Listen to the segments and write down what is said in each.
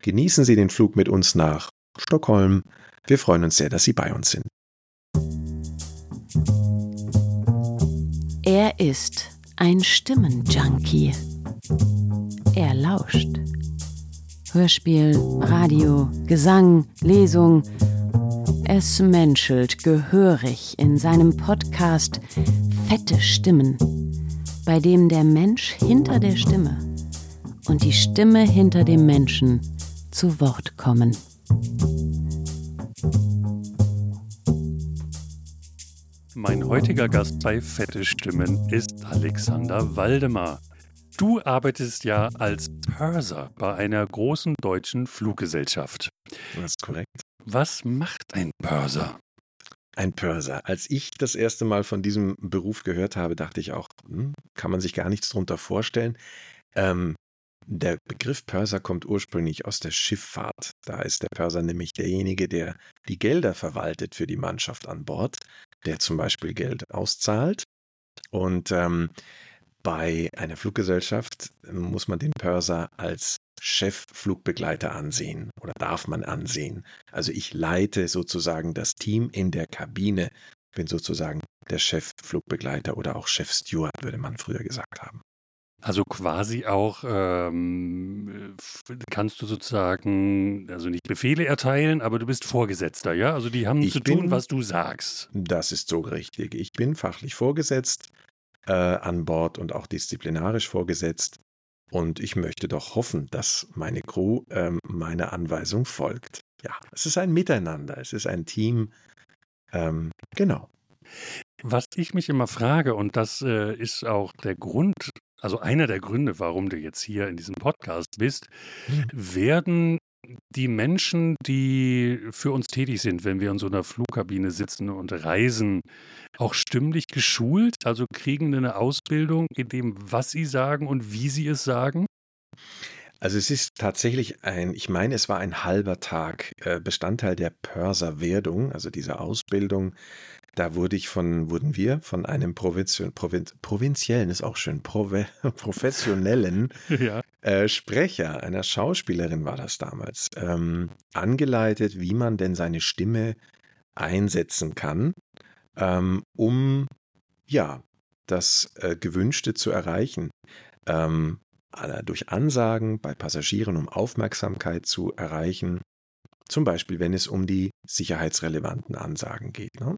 Genießen Sie den Flug mit uns nach Stockholm. Wir freuen uns sehr, dass Sie bei uns sind. Er ist ein Stimmenjunkie. Er lauscht. Hörspiel, Radio, Gesang, Lesung. Es menschelt gehörig in seinem Podcast Fette Stimmen, bei dem der Mensch hinter der Stimme und die Stimme hinter dem Menschen zu Wort kommen. Mein heutiger Gast bei Fette Stimmen ist Alexander Waldemar. Du arbeitest ja als Purser bei einer großen deutschen Fluggesellschaft. Das ist korrekt. Was macht ein Purser? Ein Purser. Als ich das erste Mal von diesem Beruf gehört habe, dachte ich auch, kann man sich gar nichts drunter vorstellen. Der Begriff Purser kommt ursprünglich aus der Schifffahrt. Da ist der Purser nämlich derjenige, der die Gelder verwaltet für die Mannschaft an Bord, der zum Beispiel Geld auszahlt. Und bei einer Fluggesellschaft muss man den Purser als Chefflugbegleiter ansehen oder darf man ansehen. Also ich leite sozusagen das Team in der Kabine, bin sozusagen der Chefflugbegleiter oder auch Chefsteward, würde man früher gesagt haben. Also quasi auch kannst du sozusagen, also nicht Befehle erteilen, aber du bist Vorgesetzter, ja? Also die haben zu tun, was du sagst. Das ist so richtig. Ich bin fachlich vorgesetzt an Bord und auch disziplinarisch vorgesetzt. Und ich möchte doch hoffen, dass meine Crew meiner Anweisung folgt. Ja, es ist ein Miteinander, es ist ein Team. Genau. Was ich mich immer frage, und das ist auch der Grund, also einer der Gründe, warum du jetzt hier in diesem Podcast bist, werden die Menschen, die für uns tätig sind, wenn wir in so einer Flugkabine sitzen und reisen, auch stimmlich geschult? Also kriegen eine Ausbildung in dem, was sie sagen und wie sie es sagen? Also es ist tatsächlich ich meine, es war ein halber Tag Bestandteil der Purser-Werdung, also dieser Ausbildung. Da wurden wir von einem provinziellen, ist auch schön, professionellen Ja. Sprecher, einer Schauspielerin war das damals, angeleitet, wie man denn seine Stimme einsetzen kann, um ja das Gewünschte zu erreichen. Durch Ansagen bei Passagieren, um Aufmerksamkeit zu erreichen, zum Beispiel, wenn es um die sicherheitsrelevanten Ansagen geht. Ne?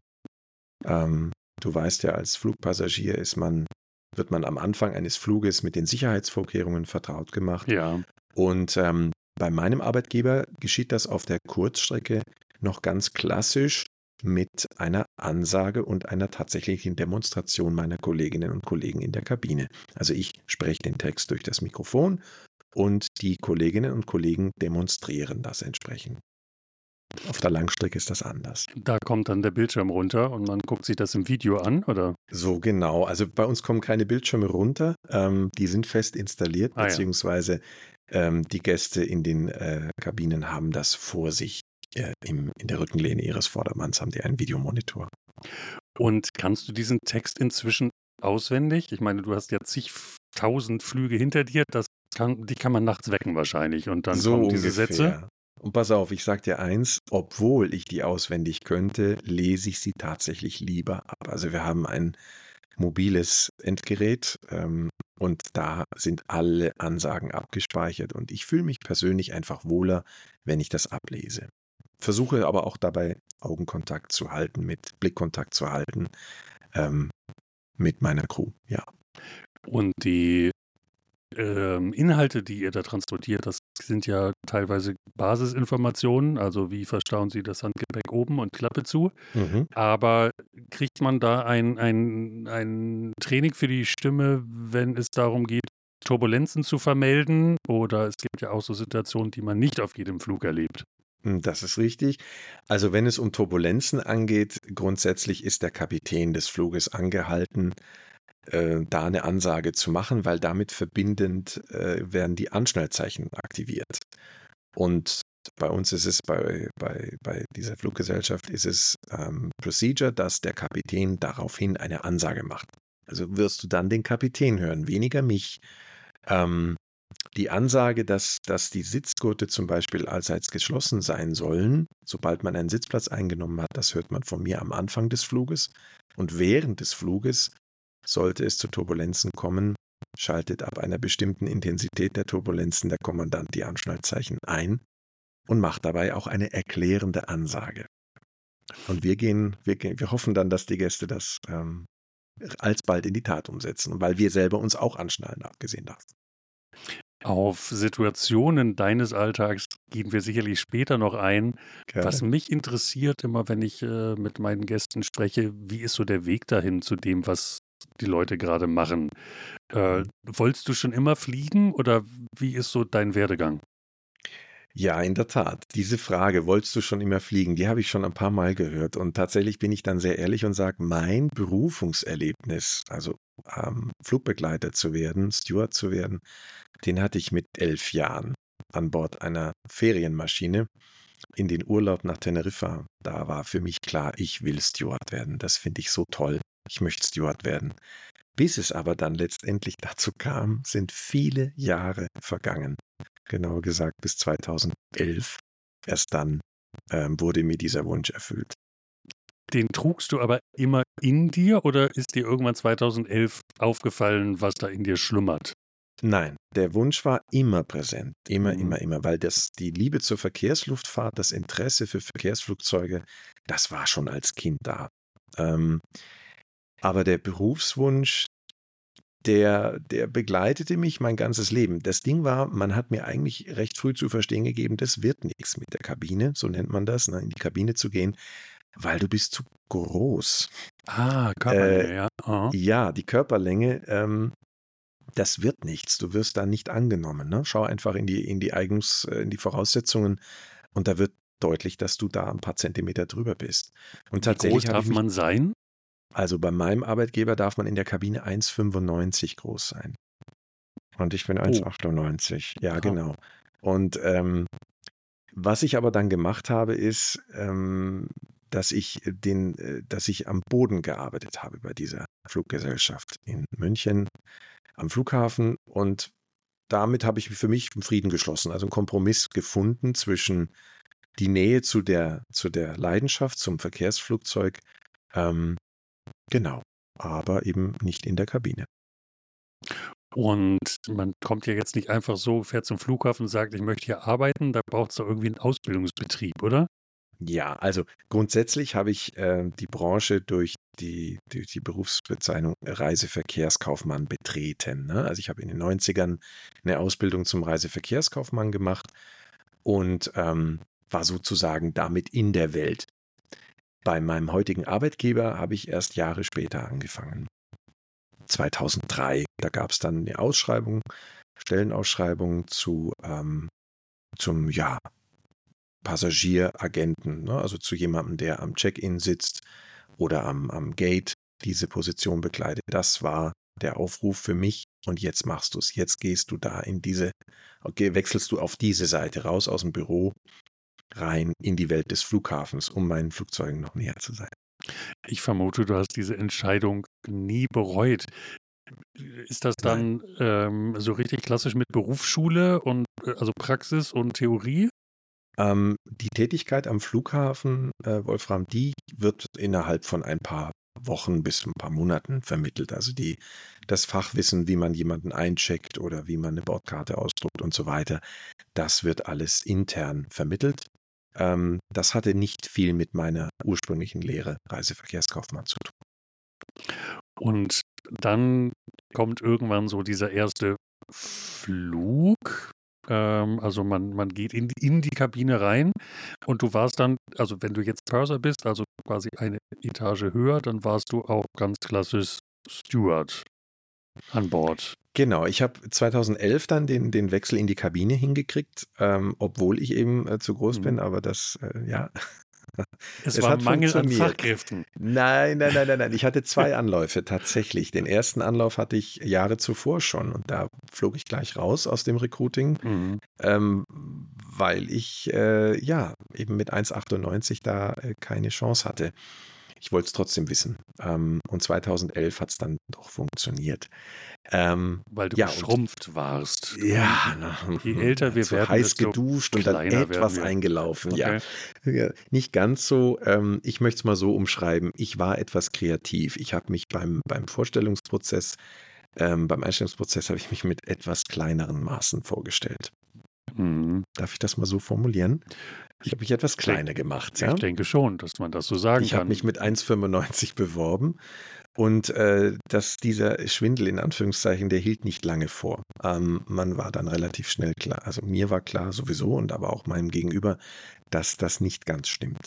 Du weißt ja, als Flugpassagier wird man am Anfang eines Fluges mit den Sicherheitsvorkehrungen vertraut gemacht. Ja. Und bei meinem Arbeitgeber geschieht das auf der Kurzstrecke noch ganz klassisch mit einer Ansage und einer tatsächlichen Demonstration meiner Kolleginnen und Kollegen in der Kabine. Also ich spreche den Text durch das Mikrofon und die Kolleginnen und Kollegen demonstrieren das entsprechend. Auf der Langstrecke ist das anders. Da kommt dann der Bildschirm runter und man guckt sich das im Video an, oder? So genau. Also bei uns kommen keine Bildschirme runter. Die sind fest installiert, Ah ja. beziehungsweise die Gäste in den Kabinen haben das vor sich. In der Rückenlehne ihres Vordermanns haben die einen Videomonitor. Und kannst du diesen Text inzwischen auswendig? Ich meine, du hast ja zigtausend Flüge hinter dir. Die kann man nachts wecken wahrscheinlich. Und dann So kommen diese ungefähr. Sätze. Und pass auf, ich sag dir eins, obwohl ich die auswendig könnte, lese ich sie tatsächlich lieber ab. Also wir haben ein mobiles Endgerät und da sind alle Ansagen abgespeichert und ich fühle mich persönlich einfach wohler, wenn ich das ablese. Versuche aber auch dabei Augenkontakt zu halten, mit Blickkontakt zu halten mit meiner Crew, ja. Und die Inhalte, die ihr da transportiert, das sind ja teilweise Basisinformationen, also wie verstauen Sie das Handgepäck oben und Klappe zu. Aber kriegt man da ein Training für die Stimme, wenn es darum geht, Turbulenzen zu vermelden? Oder es gibt ja auch so Situationen, die man nicht auf jedem Flug erlebt. Das ist richtig. Also wenn es um Turbulenzen angeht, grundsätzlich ist der Kapitän des Fluges angehalten, da eine Ansage zu machen, weil damit verbindend werden die Anschnellzeichen aktiviert. Und bei uns ist es, bei dieser Fluggesellschaft ist es Procedure, dass der Kapitän daraufhin eine Ansage macht. Also wirst du dann den Kapitän hören, weniger mich. Die Ansage, dass die Sitzgurte zum Beispiel allseits geschlossen sein sollen, sobald man einen Sitzplatz eingenommen hat, das hört man von mir am Anfang des Fluges. Und während des Fluges, sollte es zu Turbulenzen kommen, schaltet ab einer bestimmten Intensität der Turbulenzen der Kommandant die Anschnallzeichen ein und macht dabei auch eine erklärende Ansage. Und wir hoffen dann, dass die Gäste das alsbald in die Tat umsetzen, weil wir selber uns auch anschnallen, abgesehen davon. Auf Situationen deines Alltags gehen wir sicherlich später noch ein. Was Gerne. mich interessiert immer, wenn ich mit meinen Gästen spreche, wie ist so der Weg dahin zu dem, was die Leute gerade machen? Wolltest du schon immer fliegen oder wie ist so dein Werdegang? Ja, in der Tat. Diese Frage, wolltest du schon immer fliegen, die habe ich schon ein paar Mal gehört. Und tatsächlich bin ich dann sehr ehrlich und sage, mein Berufungserlebnis, also Flugbegleiter zu werden, Steward zu werden, den hatte ich mit 11 Jahren an Bord einer Ferienmaschine in den Urlaub nach Teneriffa. Da war für mich klar, ich will Steward werden. Das finde ich so toll. Ich möchte Steward werden. Bis es aber dann letztendlich dazu kam, sind viele Jahre vergangen. Genauer gesagt bis 2011. Erst dann wurde mir dieser Wunsch erfüllt. Den trugst du aber immer in dir oder ist dir irgendwann 2011 aufgefallen, was da in dir schlummert? Nein, der Wunsch war immer präsent. Immer, weil die Liebe zur Verkehrsluftfahrt, das Interesse für Verkehrsflugzeuge, das war schon als Kind da. Aber der Berufswunsch, der begleitete mich mein ganzes Leben. Das Ding war, man hat mir eigentlich recht früh zu verstehen gegeben, das wird nichts mit der Kabine, so nennt man das, in die Kabine zu gehen, weil du bist zu groß. Körperlänge, ja. Aha. Ja, die Körperlänge, das wird nichts. Du wirst da nicht angenommen. Ne? Schau einfach in die Voraussetzungen und da wird deutlich, dass du da ein paar Zentimeter drüber bist. Und Wie groß darf man sein? Also bei meinem Arbeitgeber darf man in der Kabine 1,95 groß sein. Und ich bin 1,98. Ja, genau. Und was ich aber dann gemacht habe, ist, dass ich am Boden gearbeitet habe bei dieser Fluggesellschaft in München am Flughafen und damit habe ich für mich einen Frieden geschlossen, also einen Kompromiss gefunden zwischen die Nähe zu der Leidenschaft zum Verkehrsflugzeug, genau, aber eben nicht in der Kabine. Und man kommt ja jetzt nicht einfach so, fährt zum Flughafen und sagt, ich möchte hier arbeiten, da braucht es doch irgendwie einen Ausbildungsbetrieb, oder? Ja, also grundsätzlich habe ich die Branche durch die Berufsbezeichnung Reiseverkehrskaufmann betreten. Ne? Also ich habe in den 90ern eine Ausbildung zum Reiseverkehrskaufmann gemacht und war sozusagen damit in der Welt. Bei meinem heutigen Arbeitgeber habe ich erst Jahre später angefangen. 2003, da gab es dann eine Ausschreibung, Stellenausschreibung zum Passagieragenten, ne? Also zu jemandem, der am Check-in sitzt oder am Gate diese Position bekleidet. Das war der Aufruf für mich und jetzt machst du es. Jetzt gehst du da wechselst du auf diese Seite raus aus dem Büro rein in die Welt des Flughafens, um meinen Flugzeugen noch näher zu sein. Ich vermute, du hast diese Entscheidung nie bereut. Ist das dann so richtig klassisch mit Berufsschule und also Praxis und Theorie? Die Tätigkeit am Flughafen, Wolfram, die wird innerhalb von ein paar Wochen bis ein paar Monaten vermittelt. Also das Fachwissen, wie man jemanden eincheckt oder wie man eine Bordkarte ausdruckt und so weiter, das wird alles intern vermittelt. Das hatte nicht viel mit meiner ursprünglichen Lehre Reiseverkehrskaufmann zu tun. Und dann kommt irgendwann so dieser erste Flug. Also man geht in die Kabine rein und du warst dann, also wenn du jetzt Purser bist, also quasi eine Etage höher, dann warst du auch ganz klassisch Steward an Bord. Genau, ich habe 2011 dann den Wechsel in die Kabine hingekriegt, obwohl ich eben zu groß bin, aber das, ja. Es war Mangel an Fachkräften. Nein. Ich hatte 2 Anläufe tatsächlich. Den ersten Anlauf hatte ich Jahre zuvor schon und da flog ich gleich raus aus dem Recruiting, weil ich eben mit 1,98 da keine Chance hatte. ich wollte es trotzdem wissen. Und 2011 hat es dann doch funktioniert. Weil du Ja, geschrumpft warst. ja, Je älter wir zu werden, heiß desto geduscht und dann kleiner etwas werden wir. eingelaufen. Ja. Okay. Ja, nicht ganz so. Ich möchte es mal so umschreiben. Ich war etwas kreativ. Ich habe mich beim Vorstellungsprozess, beim Einstellungsprozess habe ich mich mit etwas kleineren Maßen vorgestellt. Mhm. Darf ich das mal so formulieren? Ich habe mich etwas kleiner gemacht. Ja? Ich denke schon, dass man das so sagen Ich habe kann. mich mit 1,95 beworben und dieser Schwindel in Anführungszeichen, der hielt nicht lange vor. Man war dann relativ schnell klar, also mir war klar sowieso und aber auch meinem Gegenüber, dass das nicht ganz stimmt.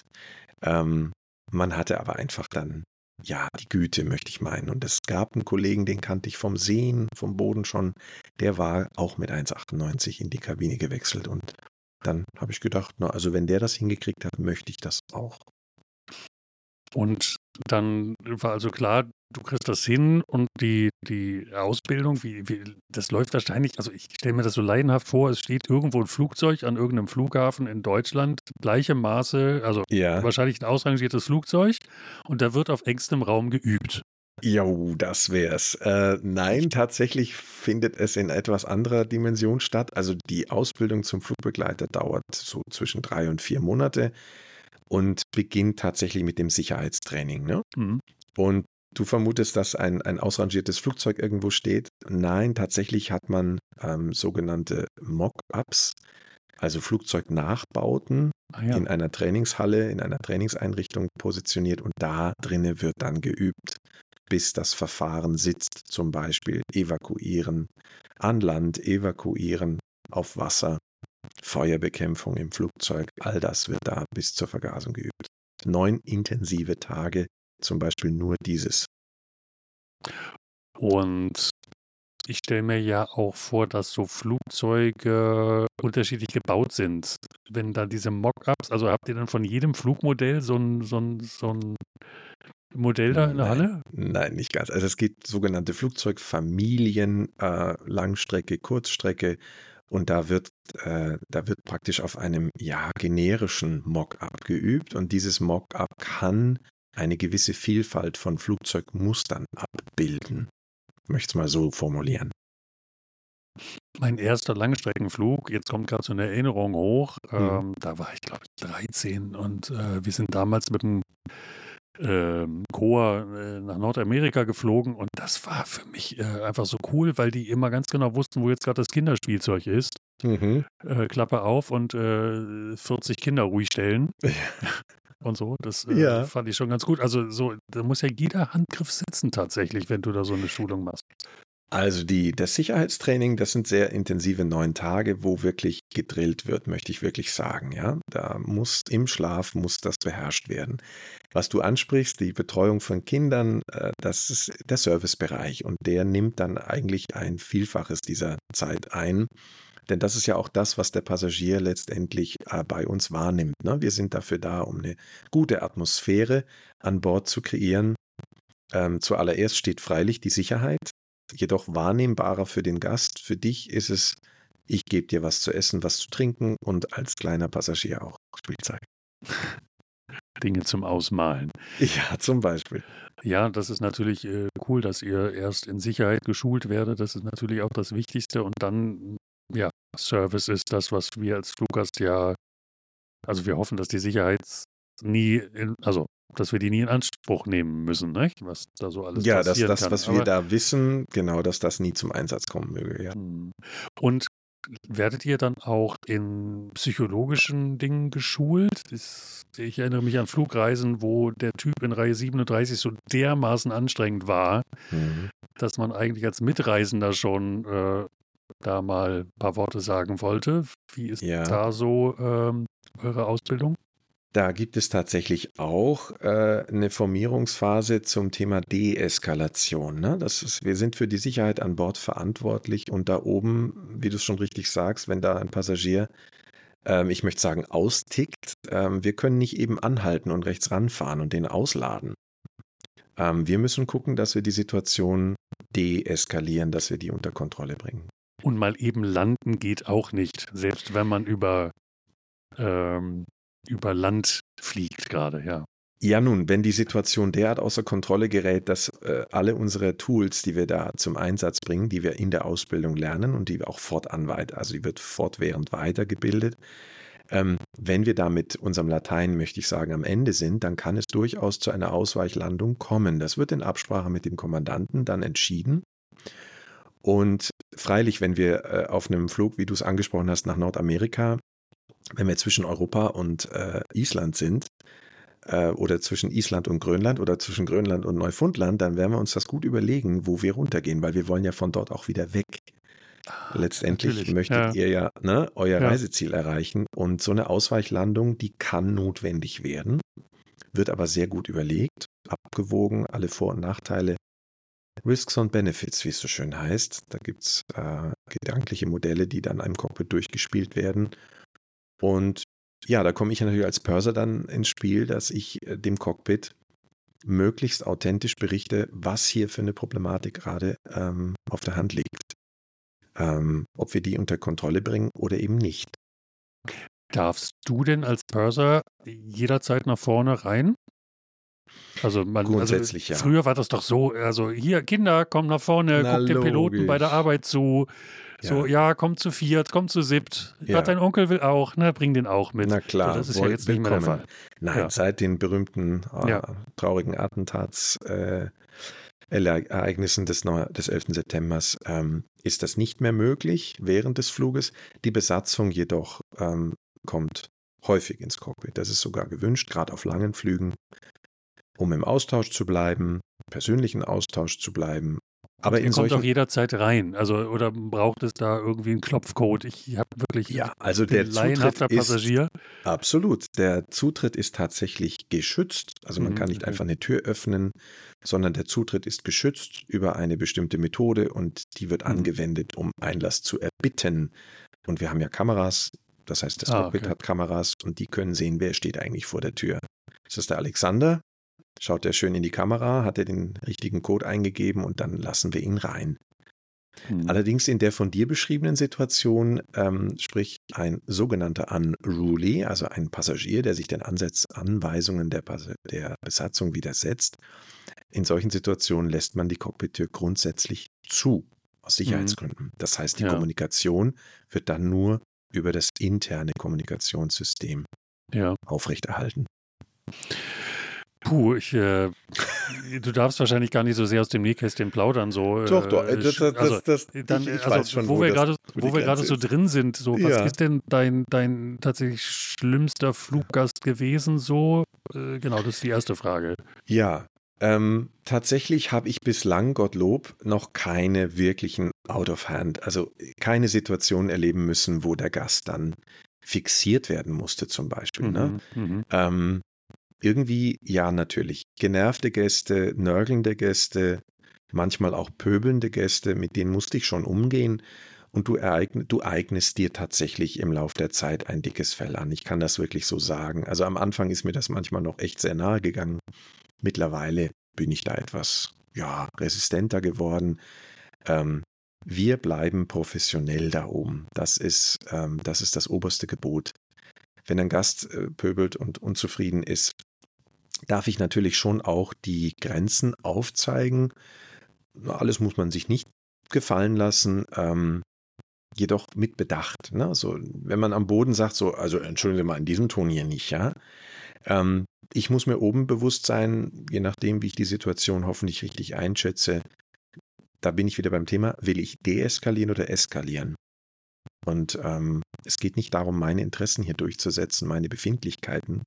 Man hatte aber einfach dann, ja, die Güte, möchte ich meinen. Und es gab einen Kollegen, den kannte ich vom Sehen, vom Boden schon, der war auch mit 1,98 in die Kabine gewechselt und dann habe ich gedacht, na, also wenn der das hingekriegt hat, möchte ich das auch. Und dann war also klar, du kriegst das hin und die Ausbildung, das läuft wahrscheinlich, also ich stelle mir das so laienhaft vor, es steht irgendwo ein Flugzeug an irgendeinem Flughafen in Deutschland, gleiche Maße, also Ja. wahrscheinlich ein ausrangiertes Flugzeug und da wird auf engstem Raum geübt. Jo, das wär's. Nein, tatsächlich findet es in etwas anderer Dimension statt. Also die Ausbildung zum Flugbegleiter dauert so zwischen 3 und 4 Monate und beginnt tatsächlich mit dem Sicherheitstraining. Ne? Mhm. Und du vermutest, dass ein ausrangiertes Flugzeug irgendwo steht. Nein, tatsächlich hat man sogenannte Mock-ups, also Flugzeugnachbauten in einer Trainingshalle, in einer Trainingseinrichtung positioniert und da drinne wird dann geübt, bis das Verfahren sitzt, zum Beispiel evakuieren, an Land evakuieren, auf Wasser, Feuerbekämpfung im Flugzeug, all das wird da bis zur Vergasung geübt. 9 intensive Tage, zum Beispiel nur dieses. Und ich stelle mir ja auch vor, dass so Flugzeuge unterschiedlich gebaut sind. Wenn da diese Mock-ups, also habt ihr dann von jedem Flugmodell so ein Modell da in der Halle? Nein, nicht ganz. Also es gibt sogenannte Flugzeugfamilien, Langstrecke, Kurzstrecke und da wird praktisch auf einem generischen Mock-up geübt und dieses Mock-up kann eine gewisse Vielfalt von Flugzeugmustern abbilden. Ich möchte es mal so formulieren. Mein erster Langstreckenflug, jetzt kommt gerade so eine Erinnerung hoch, da war ich glaube ich 13 und wir sind damals mit dem Chor nach Nordamerika geflogen und das war für mich einfach so cool, weil die immer ganz genau wussten, wo jetzt gerade das Kinderspielzeug ist. Klappe auf und 40 Kinder ruhig stellen. Und so, das fand ich schon ganz gut. Also so, da muss ja jeder Handgriff sitzen tatsächlich, wenn du da so eine Schulung machst. Also das Sicherheitstraining, das sind sehr intensive 9 Tage, wo wirklich gedrillt wird, möchte ich wirklich sagen. Ja, da muss im Schlaf das beherrscht werden. Was du ansprichst, die Betreuung von Kindern, das ist der Servicebereich und der nimmt dann eigentlich ein Vielfaches dieser Zeit ein. Denn das ist ja auch das, was der Passagier letztendlich bei uns wahrnimmt. Ne? Wir sind dafür da, um eine gute Atmosphäre an Bord zu kreieren. Zuallererst steht freilich die Sicherheit. Jedoch wahrnehmbarer für den Gast. Für dich ist es, ich gebe dir was zu essen, was zu trinken und als kleiner Passagier auch Spielzeug. Dinge zum Ausmalen. Ja, zum Beispiel. Ja, das ist natürlich cool, dass ihr erst in Sicherheit geschult werdet. Das ist natürlich auch das Wichtigste. Und dann, ja, Service ist das, was wir als Fluggast also wir hoffen, dass die Sicherheit dass wir die nie in Anspruch nehmen müssen, nicht? Was da so alles Ja, dass passieren das, kann. was wir da wissen, genau, dass das nie zum Einsatz kommen möge, ja. Und werdet ihr dann auch in psychologischen Dingen geschult? Ich erinnere mich an Flugreisen, wo der Typ in Reihe 37 so dermaßen anstrengend war, dass man eigentlich als Mitreisender schon da mal ein paar Worte sagen wollte. Wie ist da so eure Ausbildung? Da gibt es tatsächlich auch eine Formierungsphase zum Thema Deeskalation. Ne? Wir sind für die Sicherheit an Bord verantwortlich und da oben, wie du es schon richtig sagst, wenn da ein Passagier, ich möchte sagen, austickt, wir können nicht eben anhalten und rechts ranfahren und den ausladen. Wir müssen gucken, dass wir die Situation deeskalieren, dass wir die unter Kontrolle bringen. Und mal eben landen geht auch nicht, selbst wenn man über Land fliegt gerade, ja. Ja, nun, wenn die Situation derart außer Kontrolle gerät, dass alle unsere Tools, die wir da zum Einsatz bringen, die wir in der Ausbildung lernen und die wir auch also die wird fortwährend weitergebildet, wenn wir da mit unserem Latein, möchte ich sagen, am Ende sind, dann kann es durchaus zu einer Ausweichlandung kommen. Das wird in Absprache mit dem Kommandanten dann entschieden. Und freilich, wenn wir auf einem Flug, wie du es angesprochen hast, nach Nordamerika, wenn wir zwischen Europa und Island sind, oder zwischen Island und Grönland oder zwischen Grönland und Neufundland, dann werden wir uns das gut überlegen, wo wir runtergehen, weil wir wollen ja von dort auch wieder weg. Letztendlich natürlich. möchtet ihr ja euer Ja. Reiseziel erreichen und so eine Ausweichlandung, die kann notwendig werden, wird aber sehr gut überlegt, abgewogen, alle Vor- und Nachteile, Risks und Benefits, wie es so schön heißt. Da gibt es gedankliche Modelle, die dann im Cockpit durchgespielt werden. Und ja, da komme ich natürlich als Purser dann ins Spiel, dass ich dem Cockpit möglichst authentisch berichte, was hier für eine Problematik gerade auf der Hand liegt. Ob wir die unter Kontrolle bringen oder eben nicht. Darfst du denn als Purser jederzeit nach vorne rein? Also Grundsätzlich ja. Früher war das doch so, also hier, Kinder, komm nach vorne, Na, guck dem Piloten bei der logisch. Arbeit zu. So, ja, komm zu viert, komm zu siebt. Ja. Dein Onkel will auch, ne, bring den auch mit. Na klar, so, das ist ja jetzt nicht mehr der Fall. Nein, Ja. seit den berühmten traurigen Attentatsereignissen des 11. Septembers ist das nicht mehr möglich während des Fluges. Die Besatzung jedoch kommt häufig ins Cockpit. Das ist sogar gewünscht, gerade auf langen Flügen, um im Austausch zu bleiben, persönlichen Austausch zu bleiben. Aber ihr kommt auch jederzeit rein, also oder braucht es da irgendwie einen Klopfcode? Ich habe wirklich also der laienhafter Passagier. Absolut, der Zutritt ist tatsächlich geschützt, also man kann nicht einfach eine Tür öffnen, sondern der Zutritt ist geschützt über eine bestimmte Methode und die wird angewendet, um Einlass zu erbitten. Und wir haben ja Kameras, das heißt das Cockpit hat Kameras und die können sehen, wer steht eigentlich vor der Tür. Ist das der Alexander? Schaut er schön in die Kamera, hat er den richtigen Code eingegeben und dann lassen wir ihn rein. Allerdings in der von dir beschriebenen Situation, sprich ein sogenannter Unruly, also ein Passagier, der sich den Anweisungen der Besatzung widersetzt, in solchen Situationen lässt man die Cockpit-Tür grundsätzlich zu, aus Sicherheitsgründen. Das heißt, die Kommunikation wird dann nur über das interne Kommunikationssystem aufrechterhalten. Puh, du darfst wahrscheinlich gar nicht so sehr aus dem Nähkästchen plaudern. So, ich weiß schon, wo wir gerade so drin sind. So, was ist denn dein tatsächlich schlimmster Fluggast gewesen? So, genau, das ist die erste Frage. Ja, tatsächlich habe ich bislang, Gottlob, noch keine wirklichen Out-of-Hand, also keine Situation erleben müssen, wo der Gast dann fixiert werden musste zum Beispiel. Irgendwie, ja, natürlich. Genervte Gäste, nörgelnde Gäste, manchmal auch pöbelnde Gäste, mit denen musste ich schon umgehen. Und du eignest dir tatsächlich im Lauf der Zeit ein dickes Fell an. Ich kann das wirklich so sagen. Also am Anfang ist mir das manchmal noch echt sehr nahe gegangen. Mittlerweile bin ich da etwas, resistenter geworden. Wir bleiben professionell da oben. Das ist das oberste Gebot. Wenn ein Gast pöbelt und unzufrieden ist, darf ich natürlich schon auch die Grenzen aufzeigen. Alles muss man sich nicht gefallen lassen, jedoch mit Bedacht. Ne? So, wenn man am Boden sagt, so, also entschuldigen Sie mal, in diesem Ton hier nicht, ja. Ich muss mir oben bewusst sein, je nachdem, wie ich die Situation hoffentlich richtig einschätze, da bin ich wieder beim Thema, will ich deeskalieren oder eskalieren? Und es geht nicht darum, meine Interessen hier durchzusetzen, meine Befindlichkeiten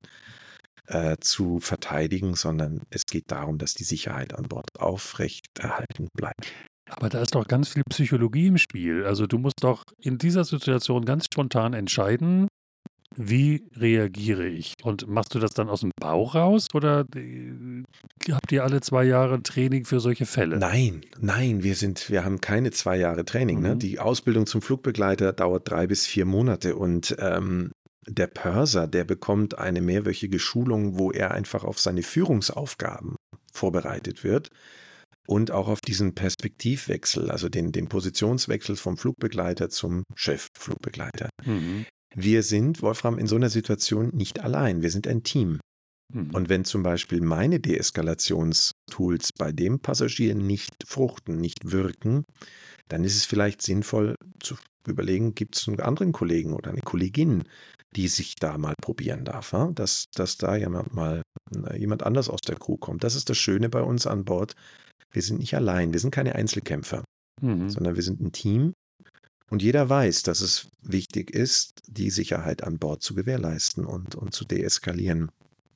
zu verteidigen, sondern es geht darum, dass die Sicherheit an Bord aufrechterhalten bleibt. Aber da ist doch ganz viel Psychologie im Spiel. Also du musst doch in dieser Situation ganz spontan entscheiden, wie reagiere ich? Und machst du das dann aus dem Bauch raus oder habt ihr alle 2 Jahre Training für solche Fälle? Nein, wir haben keine 2 Jahre Training. Ne? Die Ausbildung zum Flugbegleiter dauert 3 bis 4 Monate und der Purser, der bekommt eine mehrwöchige Schulung, wo er einfach auf seine Führungsaufgaben vorbereitet wird und auch auf diesen Perspektivwechsel, also den Positionswechsel vom Flugbegleiter zum Chefflugbegleiter. Wir sind, Wolfram, in so einer Situation nicht allein. Wir sind ein Team. Und wenn zum Beispiel meine Deeskalationstools bei dem Passagier nicht fruchten, nicht wirken, dann ist es vielleicht sinnvoll zu überlegen, gibt es einen anderen Kollegen oder eine Kollegin, die sich da mal probieren darf, ja? Dass da jemand anders aus der Crew kommt. Das ist das Schöne bei uns an Bord. Wir sind nicht allein, wir sind keine Einzelkämpfer, sondern wir sind ein Team und jeder weiß, dass es wichtig ist, die Sicherheit an Bord zu gewährleisten und zu deeskalieren.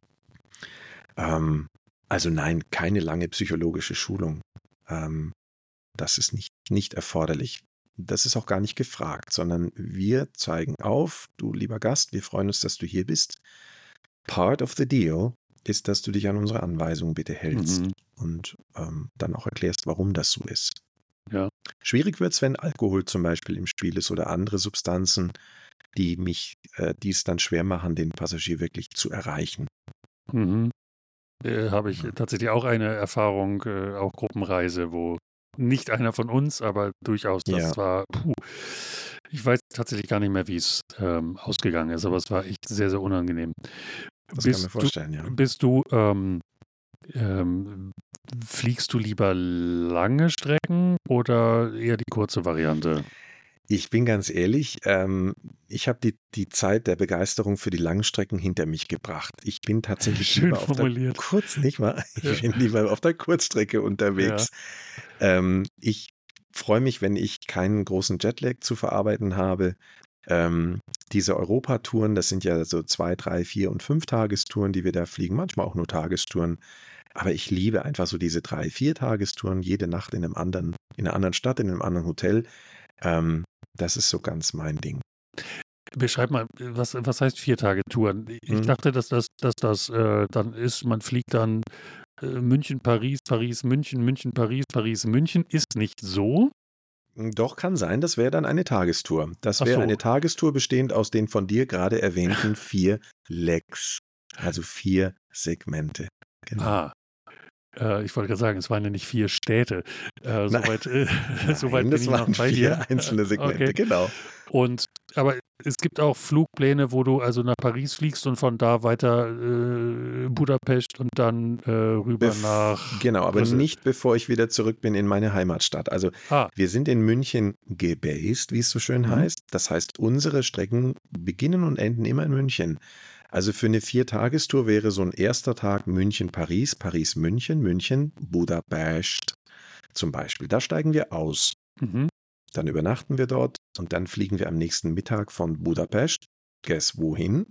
Also nein, keine lange psychologische Schulung. Das ist nicht erforderlich. Das ist auch gar nicht gefragt, sondern wir zeigen auf, du lieber Gast, wir freuen uns, dass du hier bist. Part of the deal ist, dass du dich an unsere Anweisungen bitte hältst und dann auch erklärst, warum das so ist. Ja. Schwierig wird es, wenn Alkohol zum Beispiel im Spiel ist oder andere Substanzen, die es dann schwer machen, den Passagier wirklich zu erreichen. Habe ich tatsächlich auch eine Erfahrung, auch Gruppenreise, wo nicht einer von uns, aber durchaus, das war, ich weiß tatsächlich gar nicht mehr, wie es ausgegangen ist, aber es war echt sehr, sehr unangenehm. Das kann ich mir vorstellen, ja. Fliegst du lieber lange Strecken oder eher die kurze Variante? Ich bin ganz ehrlich, ich habe die Zeit der Begeisterung für die Langstrecken hinter mich gebracht. Ich bin tatsächlich Schön lieber formuliert. Ich bin lieber auf der Kurzstrecke unterwegs. Ich freue mich, wenn ich keinen großen Jetlag zu verarbeiten habe. Diese Europatouren, das sind ja so 2, 3, 4 und 5 Tagestouren, die wir da fliegen, manchmal auch nur Tagestouren. Aber ich liebe einfach so diese 3, 4 Tagestouren, jede Nacht in einer anderen Stadt, in einem anderen Hotel. Das ist so ganz mein Ding. Beschreib mal, was heißt 4 Tage Touren? Ich dachte, dass das dann ist, man fliegt dann München, Paris, Paris, München, München, Paris, Paris, München. Ist nicht so? Doch, kann sein, das wäre dann eine Tagestour. Das wäre eine Tagestour bestehend aus den von dir gerade erwähnten 4 Legs, also 4 Segmente. Genau. Ich wollte gerade sagen, es waren ja nicht 4 Städte. Soweit Nein, bin das ich noch waren bei 4 dir. einzelne Segmente, Okay. genau. Aber es gibt auch Flugpläne, wo du also nach Paris fliegst und von da weiter Budapest und dann rüber nach Genau, aber Brüssel. nicht bevor ich wieder zurück bin in meine Heimatstadt. Also wir sind in München gebased, wie es so schön heißt. Das heißt, unsere Strecken beginnen und enden immer in München. Also für eine 4-Tagestour wäre so ein erster Tag München-Paris, Paris-München, München-Budapest zum Beispiel. Da steigen wir aus. Dann übernachten wir dort und dann fliegen wir am nächsten Mittag von Budapest. Guess wohin?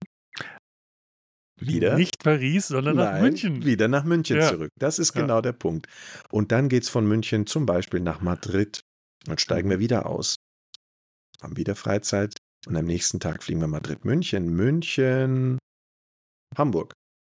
Wieder? Nicht Paris, sondern nach München. Wieder nach München zurück. Das ist genau der Punkt. Und dann geht es von München zum Beispiel nach Madrid. Dann steigen wir wieder aus. Haben wieder Freizeit. Und am nächsten Tag fliegen wir Madrid-München, Hamburg.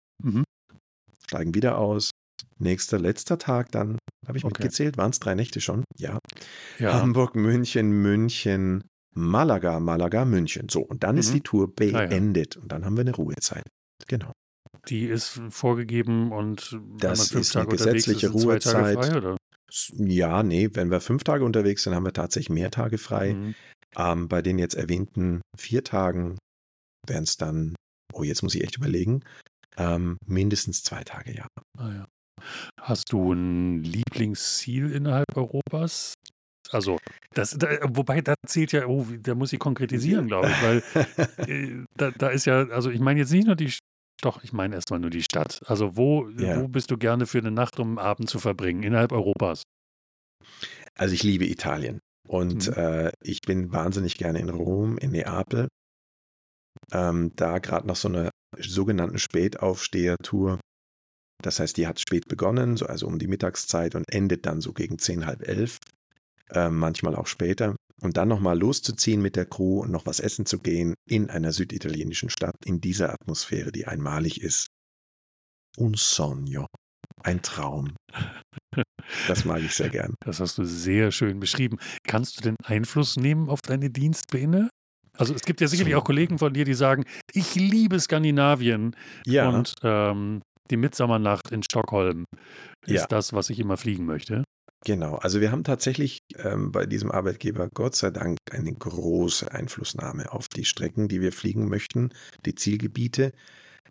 Steigen wieder aus. Letzter Tag dann, habe ich mitgezählt, waren es 3 Nächte schon? Ja. Hamburg, München, Malaga, München. So, und dann ist die Tour beendet. Und dann haben wir eine Ruhezeit. Genau. Die ist vorgegeben und das ist eine gesetzliche Ruhezeit. 2 Tage frei, oder? Ja, nee, wenn wir 5 Tage unterwegs sind, haben wir tatsächlich mehr Tage frei. Bei den jetzt erwähnten 4 Tagen wären es dann, jetzt muss ich echt überlegen, mindestens 2 Tage, ja. Hast du ein Lieblingsziel innerhalb Europas? Also, wobei da zählt ja, da muss ich konkretisieren, glaube ich, weil da ist ja, also ich meine jetzt nicht nur ich meine erstmal nur die Stadt. Also wo bist du gerne für eine Nacht, um einen Abend zu verbringen, innerhalb Europas? Also ich liebe Italien und ich bin wahnsinnig gerne in Rom, in Neapel. Da gerade nach so einer sogenannten Spätaufsteher-Tour. Das heißt, die hat spät begonnen, so also um die Mittagszeit und endet dann so gegen 10, halb 11, manchmal auch später. Und dann nochmal loszuziehen mit der Crew und noch was essen zu gehen in einer süditalienischen Stadt, in dieser Atmosphäre, die einmalig ist. Un sogno, ein Traum. Das mag ich sehr gern. Das hast du sehr schön beschrieben. Kannst du denn Einfluss nehmen auf deine Dienstpläne? Also es gibt ja sicherlich auch Kollegen von dir, die sagen, ich liebe Skandinavien und die Mitsommernacht in Stockholm ist das, was ich immer fliegen möchte. Genau, also wir haben tatsächlich bei diesem Arbeitgeber Gott sei Dank eine große Einflussnahme auf die Strecken, die wir fliegen möchten, die Zielgebiete.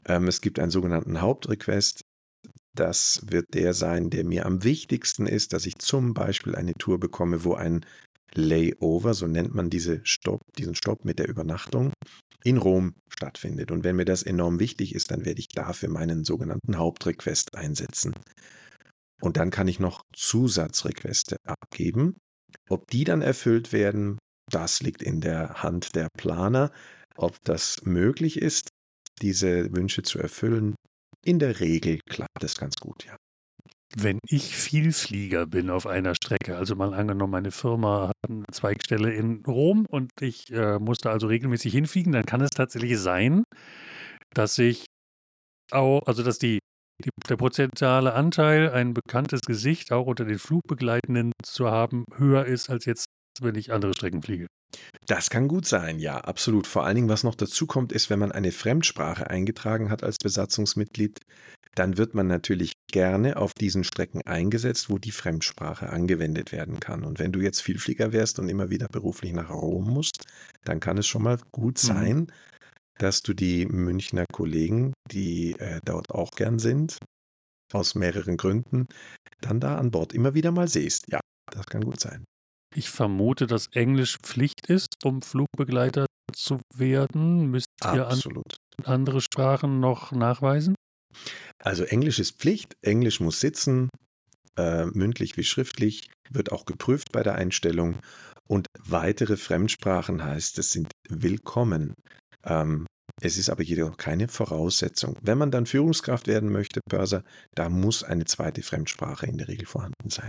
Es gibt einen sogenannten Hauptrequest. Das wird der sein, der mir am wichtigsten ist, dass ich zum Beispiel eine Tour bekomme, wo ein Layover, so nennt man diesen Stopp mit der Übernachtung, in Rom stattfindet. Und wenn mir das enorm wichtig ist, dann werde ich dafür meinen sogenannten Hauptrequest einsetzen. Und dann kann ich noch Zusatzrequeste abgeben. Ob die dann erfüllt werden, das liegt in der Hand der Planer. Ob das möglich ist, diese Wünsche zu erfüllen, in der Regel klappt es ganz gut, ja. Wenn ich Vielflieger bin auf einer Strecke, also mal angenommen, meine Firma hat eine Zweigstelle in Rom und ich musste also regelmäßig hinfliegen, dann kann es tatsächlich sein, dass ich dass der prozentuale Anteil, ein bekanntes Gesicht auch unter den Flugbegleitenden zu haben, höher ist als jetzt, wenn ich andere Strecken fliege. Das kann gut sein, ja, absolut. Vor allen Dingen, was noch dazu kommt, ist, wenn man eine Fremdsprache eingetragen hat als Besatzungsmitglied, dann wird man natürlich gerne auf diesen Strecken eingesetzt, wo die Fremdsprache angewendet werden kann. Und wenn du jetzt Vielflieger wärst und immer wieder beruflich nach Rom musst, dann kann es schon mal gut sein, dass du die Münchner Kollegen, die dort auch gern sind, aus mehreren Gründen, dann da an Bord immer wieder mal siehst. Ja, das kann gut sein. Ich vermute, dass Englisch Pflicht ist, um Flugbegleiter zu werden. Müsst ihr Absolut. andere Sprachen noch nachweisen? Also Englisch ist Pflicht, Englisch muss sitzen, mündlich wie schriftlich, wird auch geprüft bei der Einstellung. Und weitere Fremdsprachen heißt, es sind willkommen. Es ist aber jedoch keine Voraussetzung. Wenn man dann Führungskraft werden möchte, Purser, da muss eine zweite Fremdsprache in der Regel vorhanden sein.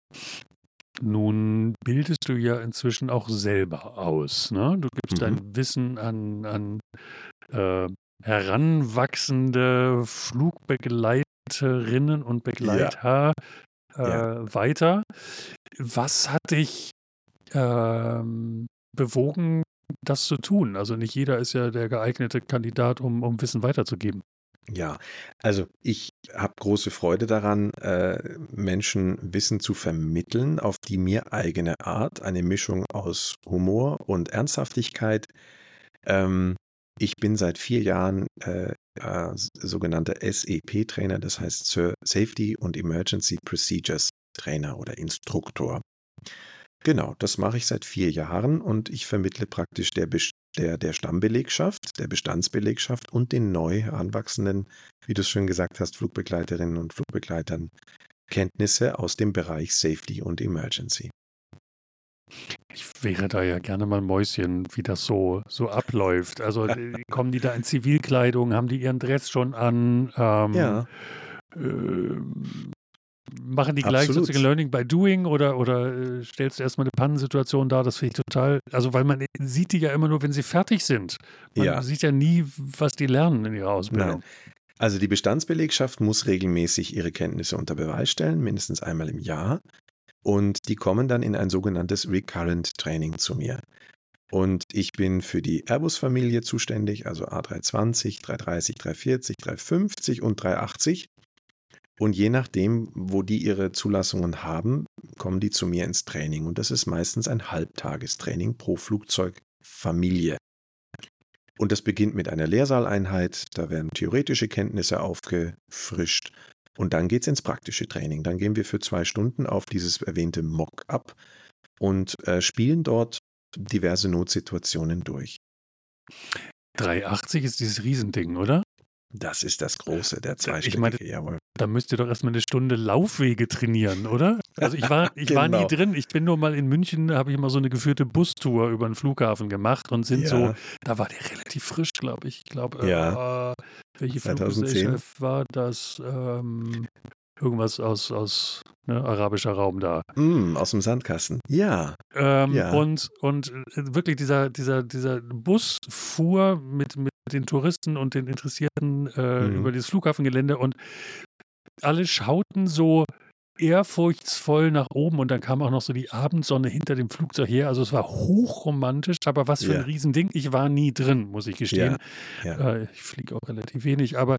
Nun bildest du ja inzwischen auch selber aus, ne? Du gibst dein Wissen an heranwachsende Flugbegleiterinnen und Begleiter weiter. Was hat dich bewogen, das zu tun? Also nicht jeder ist ja der geeignete Kandidat, um Wissen weiterzugeben. Ja, also ich habe große Freude daran, Menschen Wissen zu vermitteln auf die mir eigene Art, eine Mischung aus Humor und Ernsthaftigkeit. Ich bin seit 4 Jahren sogenannter SEP-Trainer, das heißt Safety und Emergency Procedures Trainer oder Instruktor. Genau, das mache ich seit 4 Jahren und ich vermittle praktisch der Stammbelegschaft, der Bestandsbelegschaft und den neu heranwachsenden, wie du es schon gesagt hast, Flugbegleiterinnen und Flugbegleitern Kenntnisse aus dem Bereich Safety und Emergency. Ich wäre da ja gerne mal Mäuschen, wie das so abläuft. Also kommen die da in Zivilkleidung, haben die ihren Dress schon an? Ja. Machen die gleich sozusagen Learning by Doing oder stellst du erstmal eine Pannensituation dar? Das finde ich total, also weil man sieht die ja immer nur, wenn sie fertig sind. Man sieht ja nie, was die lernen in ihrer Ausbildung. Nein. Also die Bestandsbelegschaft muss regelmäßig ihre Kenntnisse unter Beweis stellen, mindestens einmal im Jahr. Und die kommen dann in ein sogenanntes Recurrent Training zu mir. Und ich bin für die Airbus-Familie zuständig, also A320, 330, 340, 350 und 380. Und je nachdem, wo die ihre Zulassungen haben, kommen die zu mir ins Training. Und das ist meistens ein Halbtagestraining pro Flugzeugfamilie. Und das beginnt mit einer Lehrsaaleinheit. Da werden theoretische Kenntnisse aufgefrischt. Und dann geht es ins praktische Training. Dann gehen wir für 2 Stunden auf dieses erwähnte Mock-up und spielen dort diverse Notsituationen durch. 380 ist dieses Riesending, oder? Das ist das Große, der zweistöckige, Ich meine, jawohl. Da müsst ihr doch erstmal eine Stunde Laufwege trainieren, oder? Also ich war nie drin. Ich bin nur mal in München, habe ich mal so eine geführte Bustour über den Flughafen gemacht und da war der relativ frisch, glaube ich. Ich glaube, welche 2010. Fluggesellschaft war das? Irgendwas aus arabischer Raum da. Aus dem Sandkasten. Ja. Und wirklich dieser Bus fuhr mit den Touristen und den Interessierten über das Flughafengelände und alle schauten so ehrfurchtsvoll nach oben und dann kam auch noch so die Abendsonne hinter dem Flugzeug her. Also es war hochromantisch, aber was für ein Riesending. Ich war nie drin, muss ich gestehen. Ja. Ich fliege auch relativ wenig, aber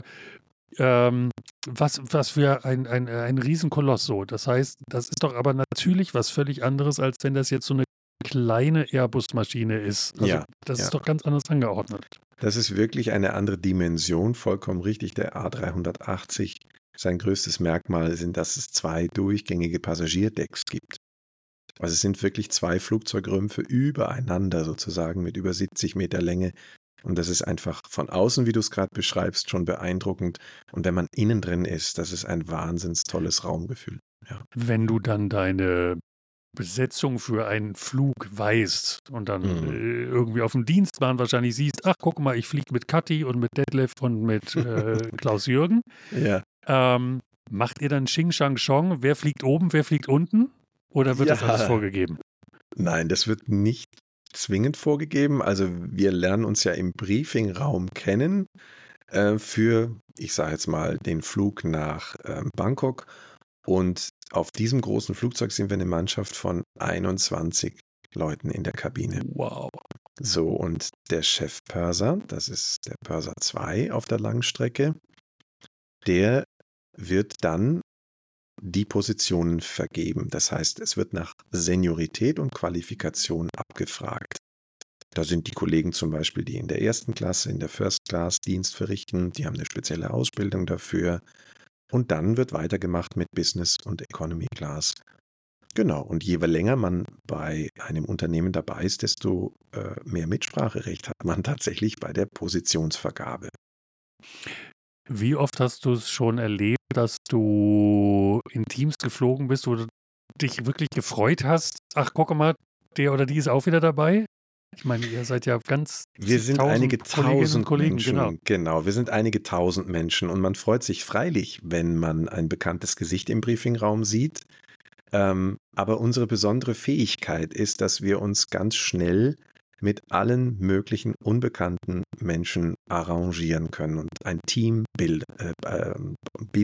was für ein Riesenkoloss so. Das heißt, das ist doch aber natürlich was völlig anderes, als wenn das jetzt so eine kleine Airbus-Maschine ist. Also das ist doch ganz anders angeordnet. Das ist wirklich eine andere Dimension, vollkommen richtig. Der A380, sein größtes Merkmal sind, dass es 2 durchgängige Passagierdecks gibt. Also es sind wirklich 2 Flugzeugrümpfe übereinander sozusagen mit über 70 Meter Länge. Und das ist einfach von außen, wie du es gerade beschreibst, schon beeindruckend. Und wenn man innen drin ist, das ist ein wahnsinns tolles Raumgefühl. Ja. Wenn du dann deine Besetzung für einen Flug weißt und dann irgendwie auf dem Dienstplan wahrscheinlich siehst, ach, guck mal, ich fliege mit Kathi und mit Detlef und mit Klaus-Jürgen. Ja. Macht ihr dann Xing Shang Chong, wer fliegt oben, wer fliegt unten? Oder wird das alles vorgegeben? Nein, das wird nicht zwingend vorgegeben. Also wir lernen uns ja im Briefingraum kennen für, ich sage jetzt mal, den Flug nach Bangkok. Und auf diesem großen Flugzeug sind wir eine Mannschaft von 21 Leuten in der Kabine. Wow. So, und der Chefpurser, das ist der Purser 2 auf der Langstrecke, der wird dann die Positionen vergeben. Das heißt, es wird nach Seniorität und Qualifikation abgefragt. Da sind die Kollegen zum Beispiel, die in der ersten Klasse, in der First Class Dienst verrichten, die haben eine spezielle Ausbildung dafür. Und dann wird weitergemacht mit Business und Economy Class. Genau, und je länger man bei einem Unternehmen dabei ist, desto mehr Mitspracherecht hat man tatsächlich bei der Positionsvergabe. Wie oft hast du es schon erlebt, dass du in Teams geflogen bist, wo du dich wirklich gefreut hast? Ach, guck mal, der oder die ist auch wieder dabei? Ich meine, ihr seid ja ganz Wir sind einige tausend Kollegen, Menschen. Genau, wir sind einige tausend Menschen und man freut sich freilich, wenn man ein bekanntes Gesicht im Briefingraum sieht. Aber unsere besondere Fähigkeit ist, dass wir uns ganz schnell mit allen möglichen unbekannten Menschen arrangieren können und ein Team bilden.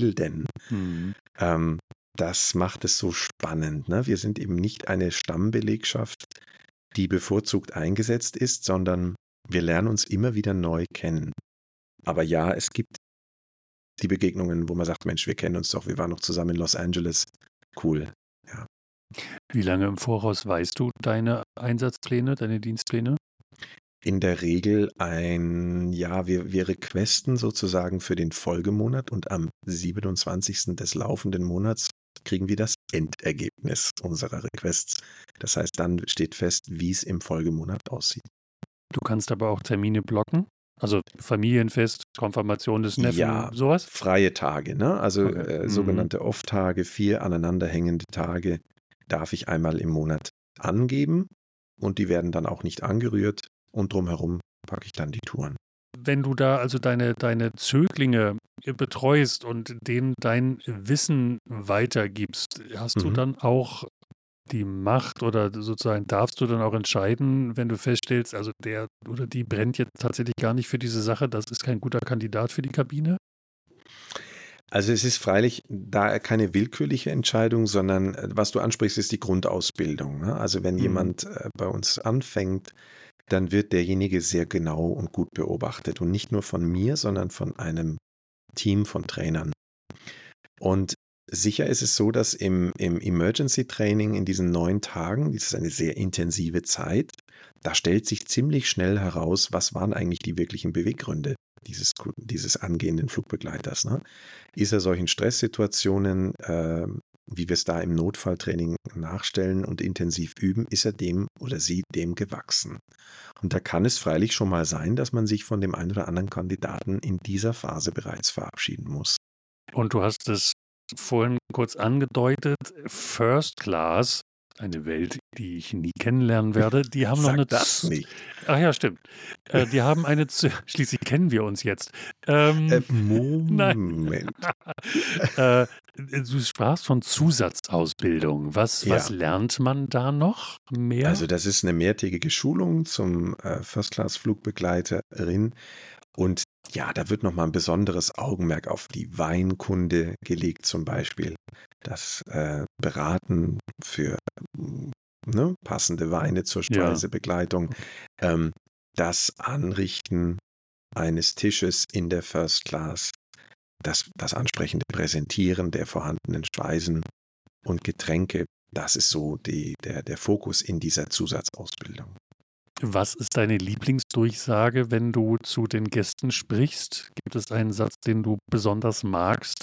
Das macht es so spannend. Ne? Wir sind eben nicht eine Stammbelegschaft, die bevorzugt eingesetzt ist, sondern wir lernen uns immer wieder neu kennen. Aber ja, es gibt die Begegnungen, wo man sagt, Mensch, wir kennen uns doch, wir waren noch zusammen in Los Angeles. Cool, ja. Wie lange im Voraus weißt du deine Einsatzpläne, deine Dienstpläne? In der Regel wir requesten sozusagen für den Folgemonat und am 27. des laufenden Monats kriegen wir das Endergebnis unserer Requests. Das heißt, dann steht fest, wie es im Folgemonat aussieht. Du kannst aber auch Termine blocken? Also Familienfest, Konfirmation des Neffen, ja, sowas? Freie Tage, ne? Also Okay. sogenannte Off-Tage, 4 aneinanderhängende Tage darf ich einmal im Monat angeben und die werden dann auch nicht angerührt und drumherum packe ich dann die Touren. Wenn du da also deine Zöglinge betreust und denen dein Wissen weitergibst, hast du dann auch die Macht oder sozusagen darfst du dann auch entscheiden, wenn du feststellst, also der oder die brennt jetzt tatsächlich gar nicht für diese Sache, das ist kein guter Kandidat für die Kabine? Also es ist freilich da keine willkürliche Entscheidung, sondern was du ansprichst, ist die Grundausbildung. Ne? Also wenn jemand bei uns anfängt, dann wird derjenige sehr genau und gut beobachtet. Und nicht nur von mir, sondern von einem Team von Trainern. Und sicher ist es so, dass im Emergency Training in diesen 9 Tagen, das ist eine sehr intensive Zeit, da stellt sich ziemlich schnell heraus, was waren eigentlich die wirklichen Beweggründe dieses angehenden Flugbegleiters. Ne? Ist er solchen Stresssituationen, wie wir es da im Notfalltraining nachstellen und intensiv üben, ist er dem oder sie dem gewachsen. Und da kann es freilich schon mal sein, dass man sich von dem einen oder anderen Kandidaten in dieser Phase bereits verabschieden muss. Und du hast es vorhin kurz angedeutet, First Class, eine Welt, die ich nie kennenlernen werde, die haben noch eine... das nicht. Ach ja, stimmt. Die haben schließlich kennen wir uns jetzt. Moment. Du sprachst von Zusatzausbildung. Was lernt man da noch mehr? Also das ist eine mehrtägige Schulung zum First-Class-Flugbegleiterin und ja, da wird nochmal ein besonderes Augenmerk auf die Weinkunde gelegt zum Beispiel. Das Beraten für passende Weine zur Speisebegleitung. Das Anrichten eines Tisches in der First Class. Das ansprechende Präsentieren der vorhandenen Speisen und Getränke. Das ist so der Fokus in dieser Zusatzausbildung. Was ist deine Lieblingsdurchsage, wenn du zu den Gästen sprichst? Gibt es einen Satz, den du besonders magst?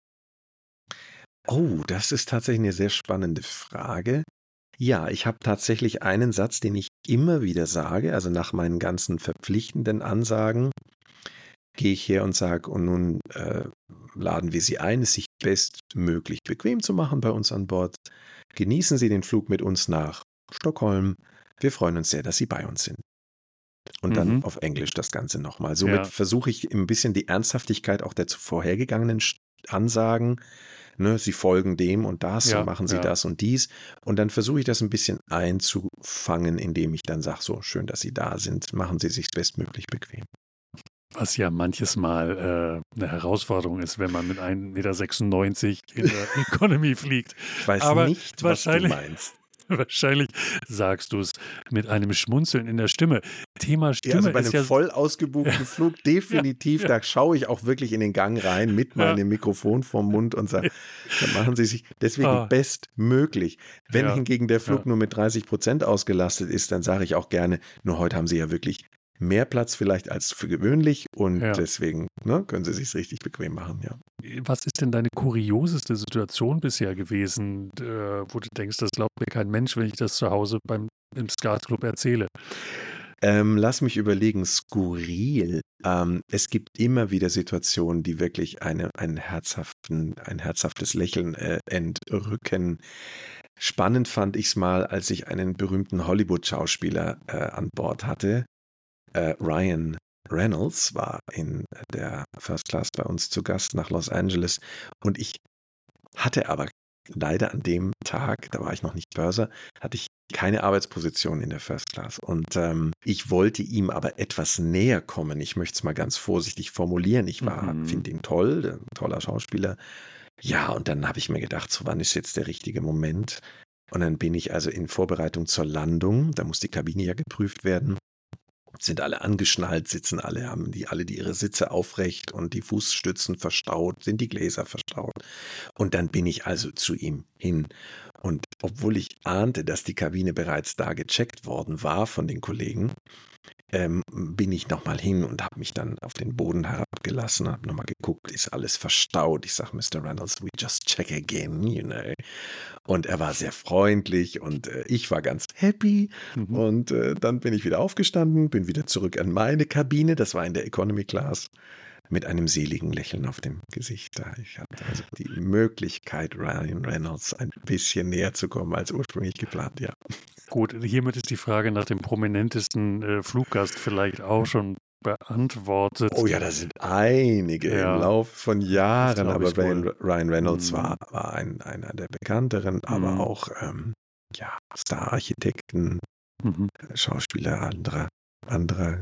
Oh, das ist tatsächlich eine sehr spannende Frage. Ja, ich habe tatsächlich einen Satz, den ich immer wieder sage, also nach meinen ganzen verpflichtenden Ansagen gehe ich her und sage, und nun laden wir Sie ein, es sich bestmöglich bequem zu machen bei uns an Bord. Genießen Sie den Flug mit uns nach Stockholm. Wir freuen uns sehr, dass Sie bei uns sind. Und dann auf Englisch das Ganze nochmal. Somit versuche ich ein bisschen die Ernsthaftigkeit auch der vorhergegangenen Ansagen. Ne, Sie folgen dem und das und machen Sie das und dies. Und dann versuche ich das ein bisschen einzufangen, indem ich dann sage, so schön, dass Sie da sind, machen Sie sich bestmöglich bequem. Was ja manches Mal eine Herausforderung ist, wenn man mit 1,96 Meter in der Economy fliegt. Ich weiß nicht, was du meinst. Wahrscheinlich sagst du es mit einem Schmunzeln in der Stimme. Thema Stimme also bei ist einem voll ausgebuchten Flug definitiv, da schaue ich auch wirklich in den Gang rein mit meinem Mikrofon vorm Mund und sage, dann machen Sie sich deswegen bestmöglich. Wenn hingegen der Flug nur mit 30% ausgelastet ist, dann sage ich auch gerne, nur heute haben Sie ja wirklich mehr Platz vielleicht als für gewöhnlich und deswegen können Sie sich richtig bequem machen, ja. Was ist denn deine kurioseste Situation bisher gewesen, wo du denkst, das glaubt mir kein Mensch, wenn ich das zu Hause im Skatclub erzähle? Lass mich überlegen, skurril. Es gibt immer wieder Situationen, die wirklich ein herzhaftes Lächeln entrücken. Spannend fand ich es mal, als ich einen berühmten Hollywood-Schauspieler an Bord hatte. Ryan Reynolds war in der First Class bei uns zu Gast nach Los Angeles und ich hatte aber leider an dem Tag, da war ich noch nicht Börser, hatte ich keine Arbeitsposition in der First Class und ich wollte ihm aber etwas näher kommen. Ich möchte es mal ganz vorsichtig formulieren. Ich finde ihn toll, ein toller Schauspieler. Ja, und dann habe ich mir gedacht, so wann ist jetzt der richtige Moment? Und dann bin ich also in Vorbereitung zur Landung, da muss die Kabine ja geprüft werden. Sind alle angeschnallt, sitzen alle, haben alle ihre Sitze aufrecht und die Fußstützen verstaut, sind die Gläser verstaut. Und dann bin ich also zu ihm hin. Und obwohl ich ahnte, dass die Kabine bereits da gecheckt worden war von den Kollegen, bin ich nochmal hin und habe mich dann auf den Boden herabgelassen, habe nochmal geguckt, ist alles verstaut. Ich sage, Mr. Reynolds, we just check again, you know. Und er war sehr freundlich und ich war ganz happy. Und dann bin ich wieder aufgestanden, bin wieder zurück an meine Kabine, das war in der Economy Class, mit einem seligen Lächeln auf dem Gesicht. Ich hatte also die Möglichkeit, Ryan Reynolds ein bisschen näher zu kommen als ursprünglich geplant, ja. Gut, hiermit ist die Frage nach dem prominentesten Fluggast vielleicht auch schon beantwortet. Oh ja, da sind einige im Laufe von Jahren, aber Ryan Reynolds war einer der bekannteren, aber auch Star-Architekten, Schauspieler anderer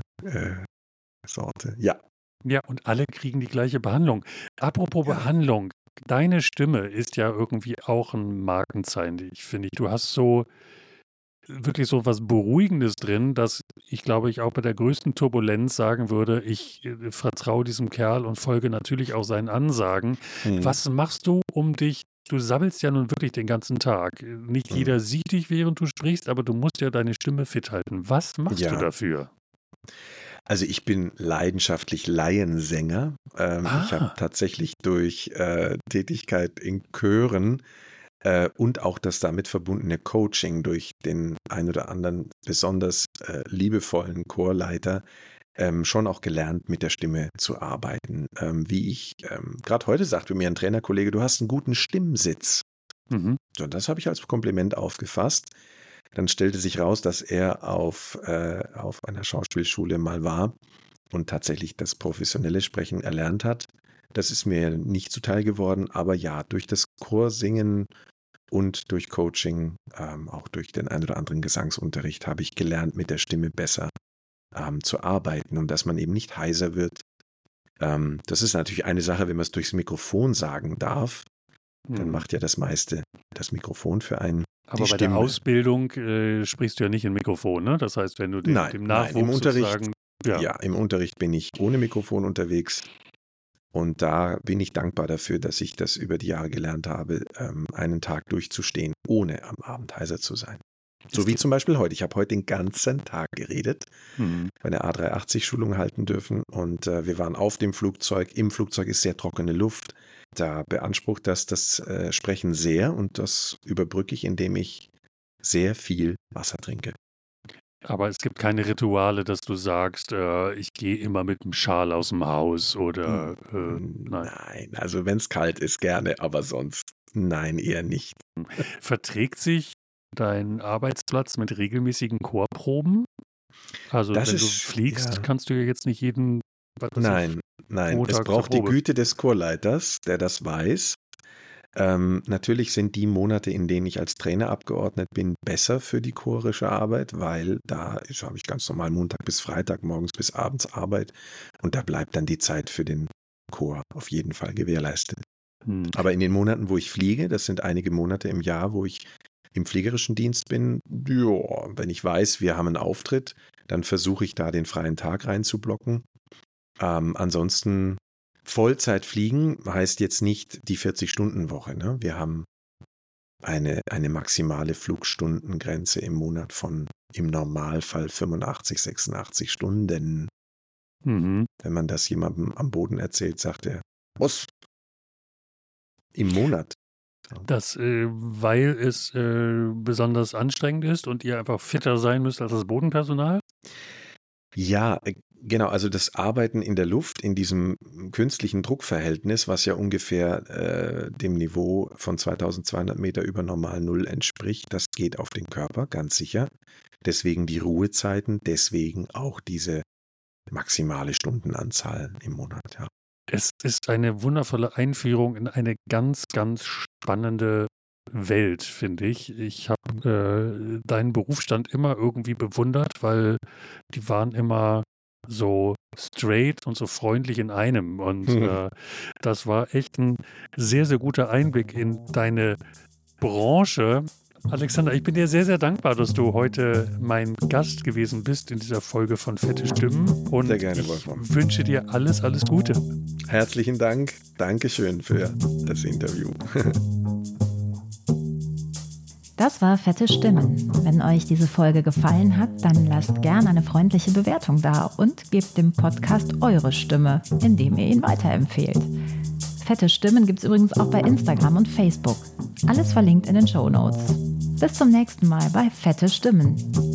Sorte. Ja. Ja, und alle kriegen die gleiche Behandlung. Apropos Behandlung, deine Stimme ist ja irgendwie auch ein Markenzeichen. Ich finde, du hast wirklich so was Beruhigendes drin, dass ich glaube, ich auch bei der größten Turbulenz sagen würde, ich vertraue diesem Kerl und folge natürlich auch seinen Ansagen. Was machst du, du sabbelst ja nun wirklich den ganzen Tag. Nicht jeder sieht dich, während du sprichst, aber du musst ja deine Stimme fit halten. Was machst du dafür? Also ich bin leidenschaftlich Laiensänger. Ich habe tatsächlich durch Tätigkeit in Chören und auch das damit verbundene Coaching durch den ein oder anderen besonders liebevollen Chorleiter schon auch gelernt, mit der Stimme zu arbeiten. Wie ich gerade heute sagte mir ein Trainerkollege, du hast einen guten Stimmsitz. So, das habe ich als Kompliment aufgefasst. Dann stellte sich raus, dass er auf einer Schauspielschule mal war und tatsächlich das professionelle Sprechen erlernt hat. Das ist mir nicht zuteil geworden, aber ja, durch das Chorsingen und durch Coaching, auch durch den ein oder anderen Gesangsunterricht, habe ich gelernt, mit der Stimme besser zu arbeiten und dass man eben nicht heiser wird. Das ist natürlich eine Sache, wenn man es durchs Mikrofon sagen darf, dann macht ja das meiste das Mikrofon für einen. Aber bei der Ausbildung sprichst du ja nicht in Mikrofon, ne? Das heißt, wenn du dem Nachwuchs im Unterricht, sozusagen... Ja, im Unterricht bin ich ohne Mikrofon unterwegs. Und da bin ich dankbar dafür, dass ich das über die Jahre gelernt habe, einen Tag durchzustehen, ohne am Abend heiser zu sein. So wie zum Beispiel heute. Ich habe heute den ganzen Tag geredet, bei der A380-Schulung halten dürfen und wir waren auf dem Flugzeug. Im Flugzeug ist sehr trockene Luft. Da beansprucht das Sprechen sehr und das überbrücke ich, indem ich sehr viel Wasser trinke. Aber es gibt keine Rituale, dass du sagst, ich gehe immer mit dem Schal aus dem Haus oder nein. Nein, also wenn es kalt ist, gerne, aber sonst nein, eher nicht. Verträgt sich dein Arbeitsplatz mit regelmäßigen Chorproben? Also Das wenn du ist, fliegst, ja, kannst du ja jetzt nicht jeden, was weiß ich, nein, es Montag zur braucht die Probe. Güte des Chorleiters, der das weiß. Natürlich sind die Monate, in denen ich als Trainer abgeordnet bin, besser für die chorische Arbeit, weil da habe ich ganz normal Montag bis Freitag, morgens bis abends Arbeit und da bleibt dann die Zeit für den Chor auf jeden Fall gewährleistet. Aber in den Monaten, wo ich fliege, das sind einige Monate im Jahr, wo ich im fliegerischen Dienst bin, ja, wenn ich weiß, wir haben einen Auftritt, dann versuche ich da den freien Tag reinzublocken. Ansonsten Vollzeit fliegen heißt jetzt nicht die 40-Stunden-Woche. Ne? Wir haben eine maximale Flugstundengrenze im Monat von im Normalfall 85, 86 Stunden. Mhm. Wenn man das jemandem am Boden erzählt, sagt er, was? Im Monat? Das, weil es besonders anstrengend ist und ihr einfach fitter sein müsst als das Bodenpersonal? Ja, genau. Also das Arbeiten in der Luft, in diesem künstlichen Druckverhältnis, was ja ungefähr dem Niveau von 2200 Meter über Normal Null entspricht, das geht auf den Körper, ganz sicher. Deswegen die Ruhezeiten, deswegen auch diese maximale Stundenanzahl im Monat. Ja. Es ist eine wundervolle Einführung in eine ganz, ganz spannende Welt, finde ich. Ich habe deinen Berufsstand immer irgendwie bewundert, weil die waren immer so straight und so freundlich in einem. Und das war echt ein sehr, sehr guter Einblick in deine Branche. Alexander, ich bin dir sehr, sehr dankbar, dass du heute mein Gast gewesen bist in dieser Folge von Fette Stimmen. Und Sehr gerne, ich Wolfram. wünsche dir alles, alles Gute. Herzlichen Dank. Dankeschön für das Interview. Das war Fette Stimmen. Wenn euch diese Folge gefallen hat, dann lasst gerne eine freundliche Bewertung da und gebt dem Podcast eure Stimme, indem ihr ihn weiterempfehlt. Fette Stimmen gibt es übrigens auch bei Instagram und Facebook. Alles verlinkt in den Shownotes. Bis zum nächsten Mal bei Fette Stimmen.